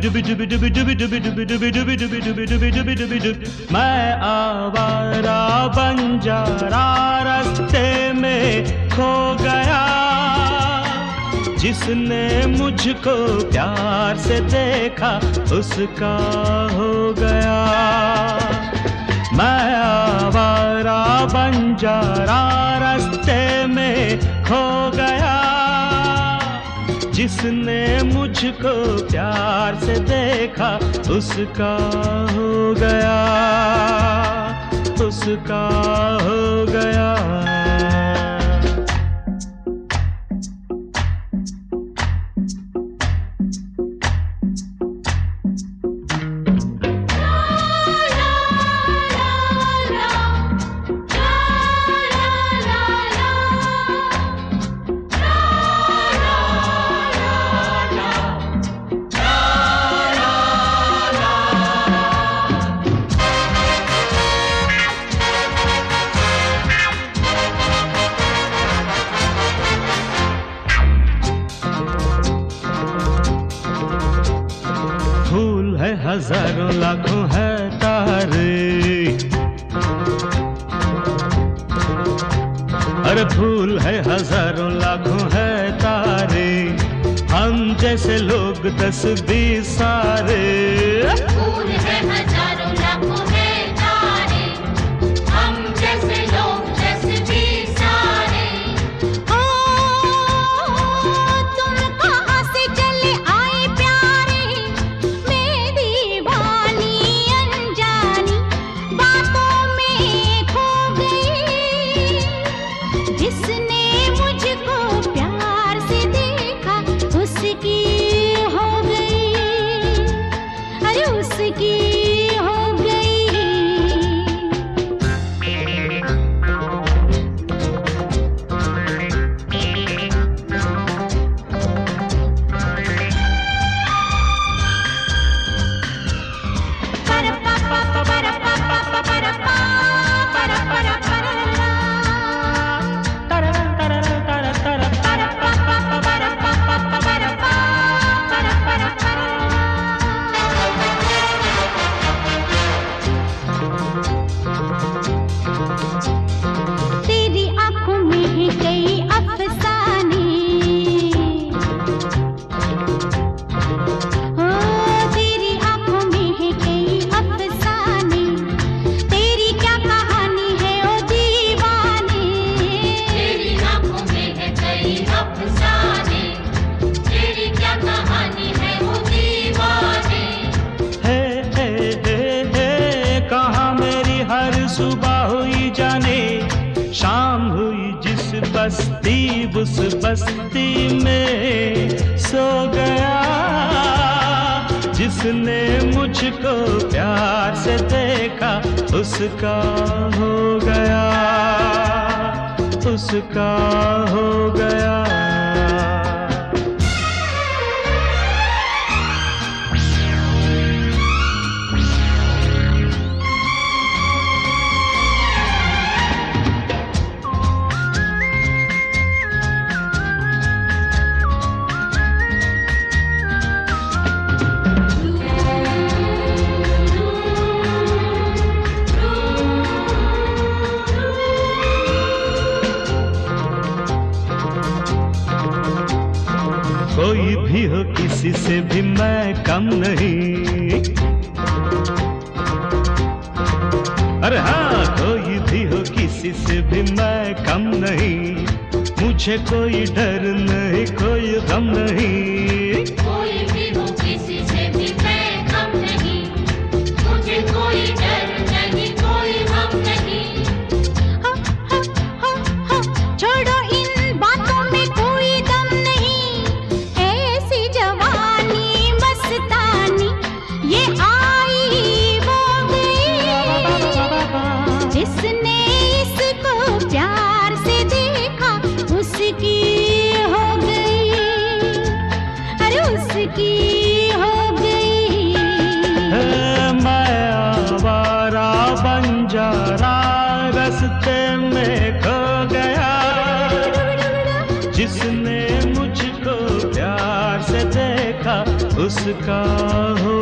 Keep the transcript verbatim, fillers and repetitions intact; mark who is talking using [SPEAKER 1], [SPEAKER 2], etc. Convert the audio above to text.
[SPEAKER 1] मैं आवारा बंजारा रास्ते में खो गया, जिसने मुझको प्यार से देखा उसका हो गया। मैं आवारा बंजारा रास्ते में खो गया, जिसने मुझको प्यार से देखा उसका हो गया, उसका हो गया। हजारों लाखों है तारे, अरे फूल है हजारों लाखों है तारे, हम जैसे लोग दस बीस सारे।
[SPEAKER 2] फूल है हजारों लाखों है तारे, हम जैसे लोग दस बीस सारे। ओ, तुम कहाँ से चले आए प्यारे, जिसने मुझको प्यार से देखा उसकी हो गई, अरे उसकी हो गई।
[SPEAKER 1] सुबह हुई जाने शाम हुई जिस बस्ती, उस बस्ती में सो गया, जिसने मुझको प्यार से देखा उसका हो गया, उसका हो गया। कोई भी हो किसी से भी मैं कम नहीं, अरे हाँ कोई भी हो किसी से भी मैं कम नहीं, मुझे कोई डर नहीं कोई गम नहीं।
[SPEAKER 2] कोई भी हो किसी से भी मैं कम नहीं, मुझे कोई डर नहीं कोई गम नहीं। हा, हा, हा, हा, छोड़ो इन बातों में कोई दम नहीं, ऐसी जवानी मस्तानी ये आई वो गई, जिसने इसको प्यार से देखा उसकी हो गई, अरे उसकी हो गई।
[SPEAKER 1] मैं आवारा बंजारा रास्ते में खो गया, जिसने मुझको प्यार से देखा उसका हो